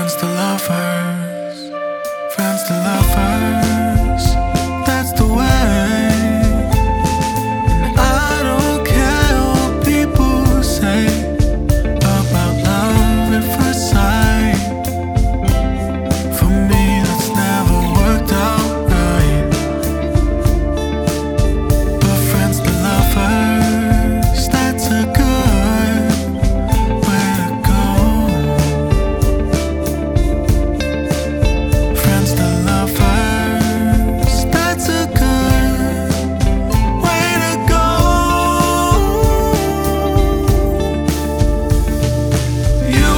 Friends to lovers, friends to lovers, that's the way. And I don't care what people say about love at first sight. For me, that's never worked out right. But friends to lovers, that's a good way to go. Friends to lovers, that's a good way to go. You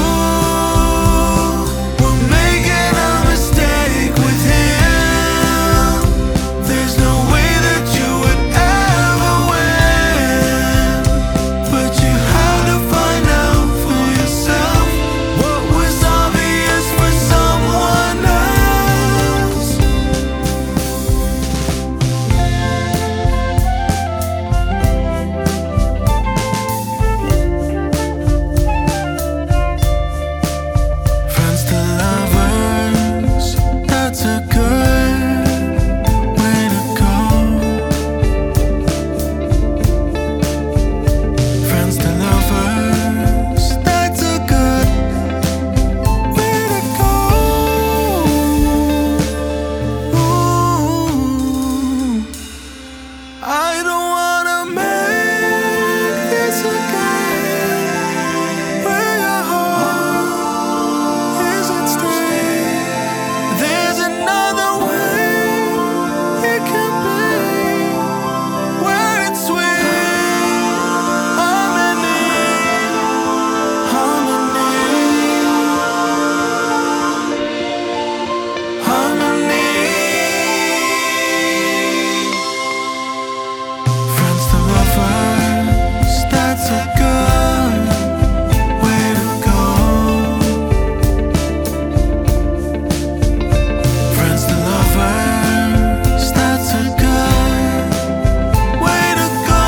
were making a mistake with him. There's no way that you would ever win. But you had to find out for yourself what was obvious for someone else. Friends to lovers, that's a good way to go. Friends to lovers, that's a good way to go. Ooh, I don't wanna make this a game where your heart is at stake. There's another way it can be, where it's sweet harmony, harmony, harmony. Friends to lovers, that's a good way to go. Friends to lovers, that's a good way to go.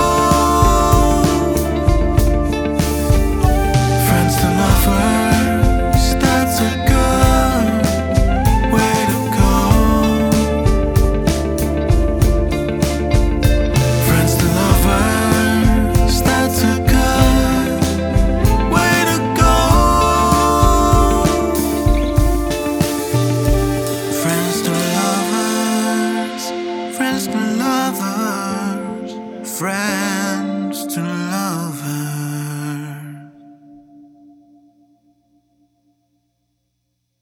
Friends to lovers, that's a good way to go. Friends to lovers, that's a good way to go. Friends to lovers, friends to lovers, friends to lovers.